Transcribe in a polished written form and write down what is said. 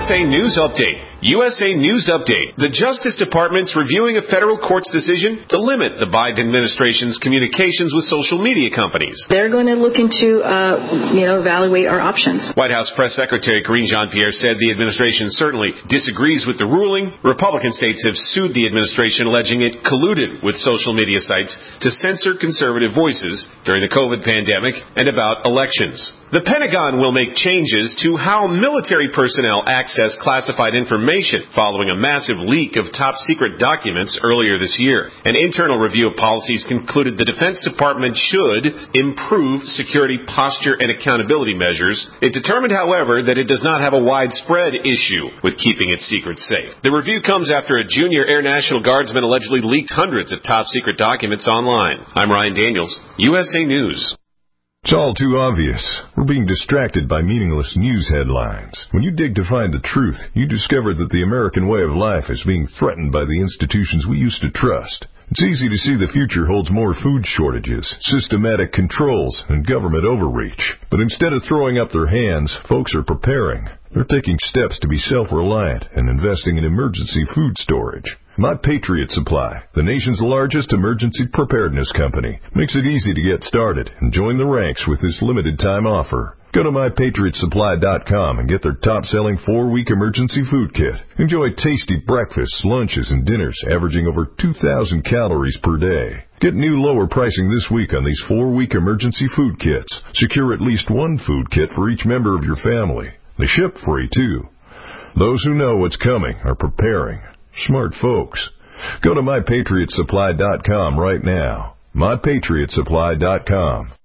USA News Update. USA News Update. The Justice Department's reviewing a federal court's decision to limit the Biden administration's communications with social media companies. They're going to look into, evaluate our options. White House Press Secretary Karine Jean-Pierre said the administration certainly disagrees with the ruling. Republican states have sued the administration, alleging it colluded with social media sites to censor conservative voices during the COVID pandemic and about elections. The Pentagon will make changes to how military personnel access classified information following a massive leak of top-secret documents earlier this year. An internal review of policies concluded the Defense Department should improve security posture and accountability measures. It determined, however, that it does not have a widespread issue with keeping its secrets safe. The review comes after a junior Air National Guardsman allegedly leaked hundreds of top-secret documents online. I'm Ryan Daniels, USA News. It's all too obvious. We're being distracted by meaningless news headlines. When you dig to find the truth, you discover that the American way of life is being threatened by the institutions we used to trust. It's easy to see the future holds more food shortages, systematic controls, and government overreach. But instead of throwing up their hands, folks are preparing. They're taking steps to be self-reliant and investing in emergency food storage. My Patriot Supply, the nation's largest emergency preparedness company, makes it easy to get started and join the ranks with this limited-time offer. Go to MyPatriotSupply.com and get their top-selling 4-week emergency food kit. Enjoy tasty breakfasts, lunches, and dinners averaging over 2,000 calories per day. Get new lower pricing this week on these 4-week emergency food kits. Secure at least one food kit for each member of your family. They ship free, too. Those who know what's coming are preparing. Smart folks. Go to MyPatriotSupply.com right now. MyPatriotSupply.com.